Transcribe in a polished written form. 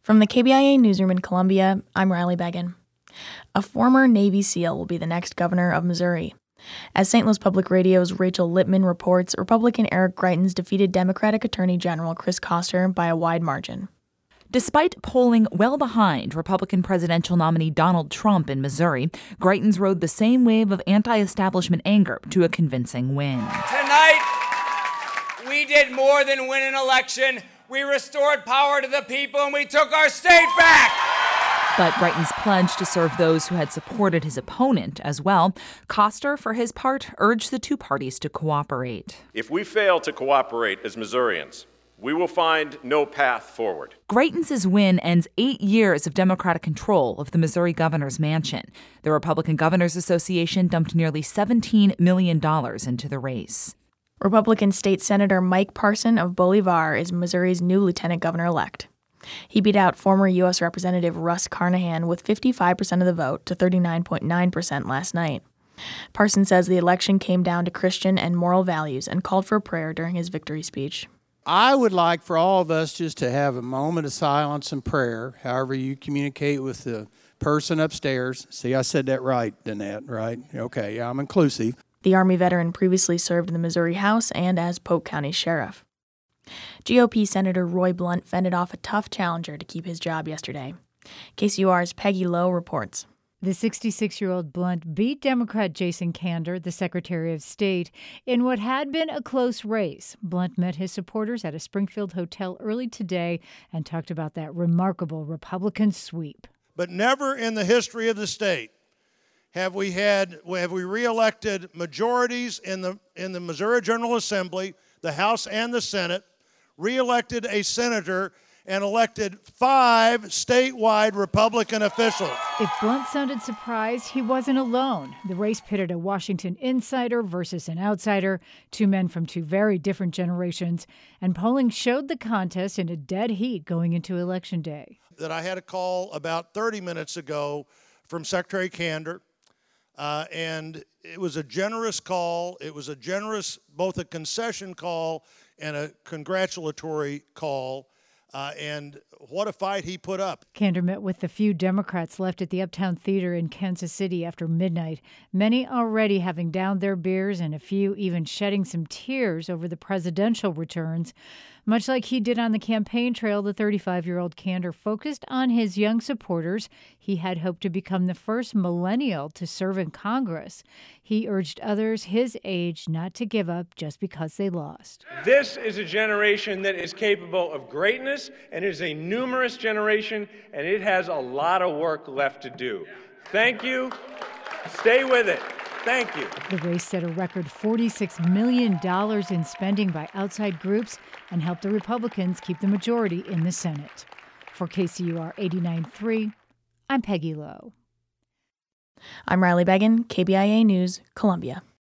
From the KBIA newsroom in Columbia, I'm Riley Beggin. A former Navy SEAL will be the next governor of Missouri. As St. Louis Public Radio's Rachel Lippman reports, Republican Eric Greitens defeated Democratic Attorney General Chris Koster by a wide margin. Despite polling well behind Republican presidential nominee Donald Trump in Missouri, Greitens rode the same wave of anti-establishment anger to a convincing win. Tonight, we did more than win an election. We restored power to the people and we took our state back. But Greitens pledged to serve those who had supported his opponent as well. Koster, for his part, urged the two parties to cooperate. If we fail to cooperate as Missourians, we will find no path forward. Greitens' win ends 8 years of Democratic control of the Missouri governor's mansion. The Republican Governors Association dumped nearly $17 million into the race. Republican State Senator Mike Parson of Bolivar is Missouri's new lieutenant governor-elect. He beat out former U.S. Representative Russ Carnahan with 55% of the vote to 39.9% last night. Parson says the election came down to Christian and moral values and called for a prayer during his victory speech. I would like for all of us just to have a moment of silence and prayer, however you communicate with the person upstairs. See, I said that right, Danette, right? Okay, yeah, I'm inclusive. The Army veteran previously served in the Missouri House and as Polk County Sheriff. GOP Senator Roy Blunt fended off a tough challenger to keep his job yesterday. KCUR's Peggy Lowe reports. The 66-year-old Blunt beat Democrat Jason Kander, the Secretary of State, in what had been a close race. Blunt met his supporters at a Springfield hotel early today and talked about that remarkable Republican sweep. But never in the history of the state have we reelected majorities in the Missouri General Assembly, the House and the Senate, reelected a senator, and elected 5 statewide Republican officials. If Blunt sounded surprised, he wasn't alone. The race pitted a Washington insider versus an outsider, two men from two very different generations, and polling showed the contest in a dead heat going into Election Day. That I had a call about 30 minutes ago from Secretary Kander, and it was a generous call. It was a generous, both a concession call and a congratulatory call. And what a fight he put up. Kander met with the few Democrats left at the Uptown Theater in Kansas City after midnight, many already having downed their beers and a few even shedding some tears over the presidential returns. Much like he did on the campaign trail, the 35-year-old Kander focused on his young supporters. He had hoped to become the first millennial to serve in Congress. He urged others his age not to give up just because they lost. This is a generation that is capable of greatness, and it is a numerous generation, and it has a lot of work left to do. Thank you. Stay with it. Thank you. The race set a record $46 million in spending by outside groups and helped the Republicans keep the majority in the Senate. For KCUR 89.3, I'm Peggy Lowe. I'm Riley Beggin, KBIA News, Columbia.